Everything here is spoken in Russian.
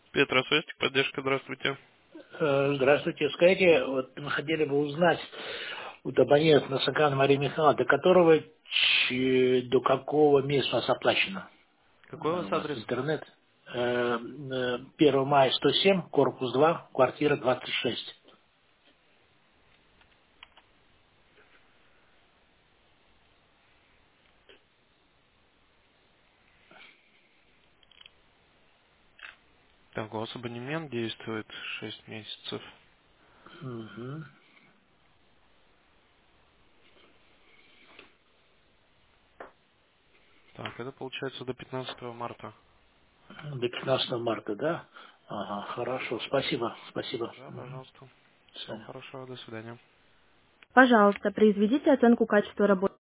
Петросвестик, поддержка, здравствуйте. Здравствуйте. Скажите, вот мы хотели бы узнать вот абонент на Сакана Марии Михайловны, до какого месяца у нас оплачено? Какой у вас У нас адрес? интернет. 1 мая 107, корпус 2, квартира 26. Так, у вас абонемент действует 6 месяцев. Мгм. Так, это получается до 15 марта. До 15 марта, да? Ага, хорошо. Спасибо. Спасибо. Да, пожалуйста. До Всего свидания. хорошего, до свидания. Пожалуйста, произведите оценку качества работы.